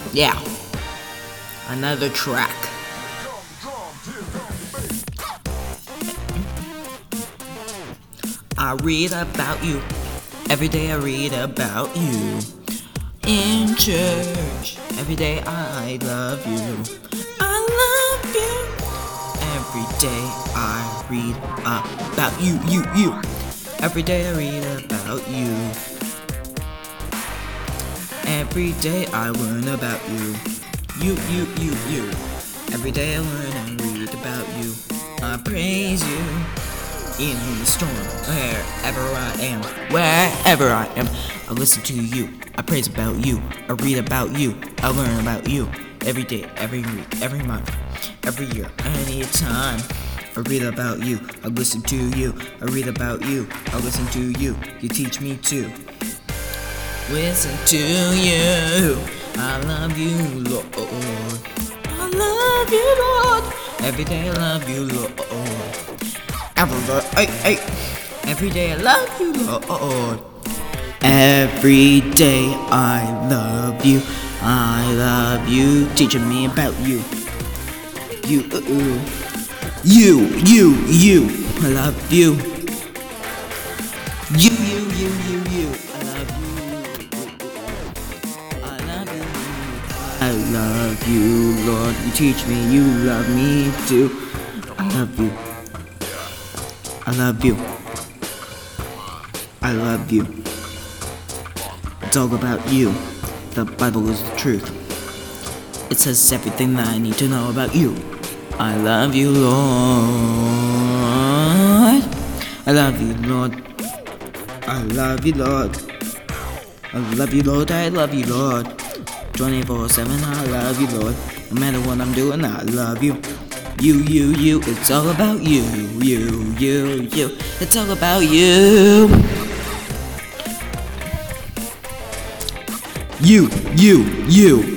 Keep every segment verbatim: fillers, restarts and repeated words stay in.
Yeah, another track. I read about you. Every day I read about you. In church, every day I love you. I love you. Every day I read about you, you, you. Every day I read about you. Every day I learn about you. You, you, you, you. Every day I learn and read about you. I praise you. In the storm, wherever I am, wherever I am, I listen to you. I praise about you. I read about you. I learn about you. Every day, every week, every month, every year, any time. I read about you. I listen to you. I read about you. I listen to you. You teach me to listen to you. I love you, Lord. I love you, Lord. Every day I love you, Lord. Every day, ay, ay. Every day I love you, Lord. Every day I love you. I love you, teaching me about you. You, uh, uh. you, you, you. I love you. You, you, you, you, you. I love you. I love you. I love you, Lord. You teach me. You love me too. I love you. I love you. I love you. It's all about you. The Bible is the truth. It says everything that I need to know about you. I love you, Lord. I love you, Lord. I love you, Lord. I love you, Lord. I love you, Lord. twenty-four seven, I love you, Lord. No matter what I'm doing, I love you. You, you, you, it's all about you. You, you, you, it's all about you. You, you, you.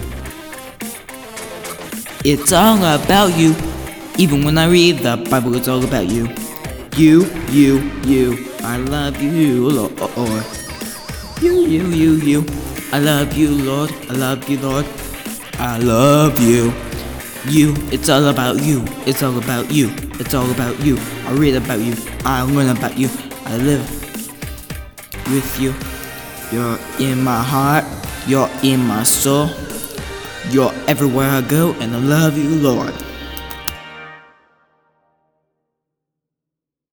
It's all about you. Even when I read the Bible, it's all about you. You, you, you. I love you, Lord. You, you, you, you. I love you, Lord. I love you, Lord. I love you. You, it's all about you. It's all about you. It's all about you. I read about you. I learn about you. I live with you. You're in my heart. You're in my soul. You're everywhere I go, and I love you, Lord.